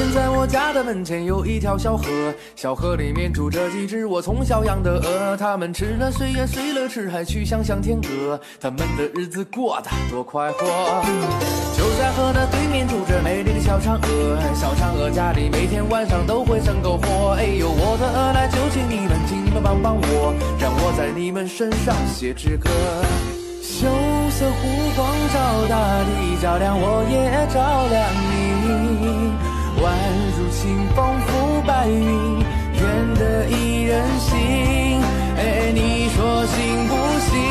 现在我家的门前有一条小河，小河里面住着几只我从小养的鹅，它们吃了睡也睡了吃，还去向天歌，它们的日子过得多快活。就在河的对面住着美丽的小嫦娥，小嫦娥家里每天晚上都会生篝火。哎呦，我的鹅来就请你们帮帮我，让我在你们身上写支歌。羞涩湖光照大地，照亮我也照亮你，宛如清风拂白云，愿得一人心。哎，你说行不行？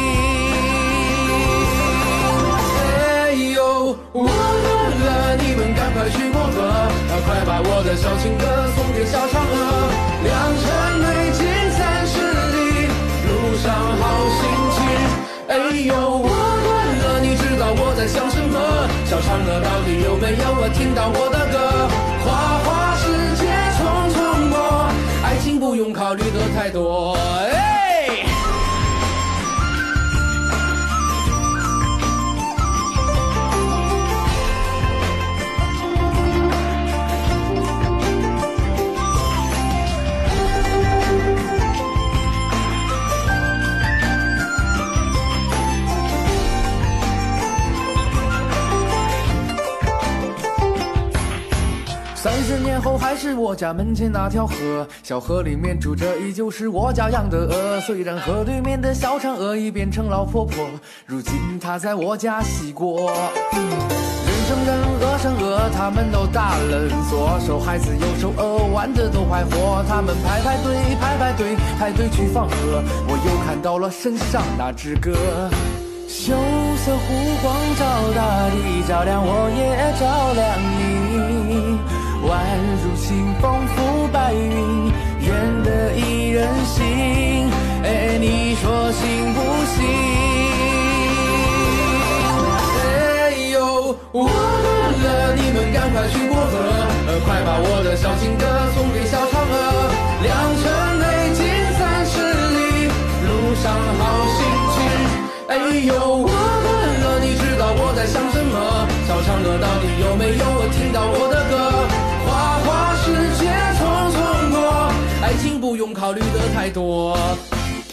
哎呦，我饿了，你们赶快去过河，快把我的小情歌送给小嫦娥。良辰美景30里，路上好心情。哎呦，我乱了，你知道我在想什么？小嫦娥到底有没有听到我的歌？花花世界匆匆过，爱情不用考虑的太多。30年后还是我家门前那条河，小河里面住着依旧是我家养的鹅。虽然河对面的小嫦娥已变成老婆婆，如今她在我家洗过。人生人，鹅生鹅，他们都大人，左手孩子右手鹅，玩的都快活。他们排队排队去放河，我又看到了身上那支歌。羞涩湖光照大地，照亮我也照亮你，宛如清风拂白云，愿得一人心。哎，你说行不行？哎呦，我乱了，你们赶快去过河，快把我的小情歌送给小嫦娥。良辰美景30里，路上好心情。哎呦，我乱了，你知道我在想什么？小嫦娥到底有没有听到我的歌？花花世界匆匆过，爱情不用考虑的太多。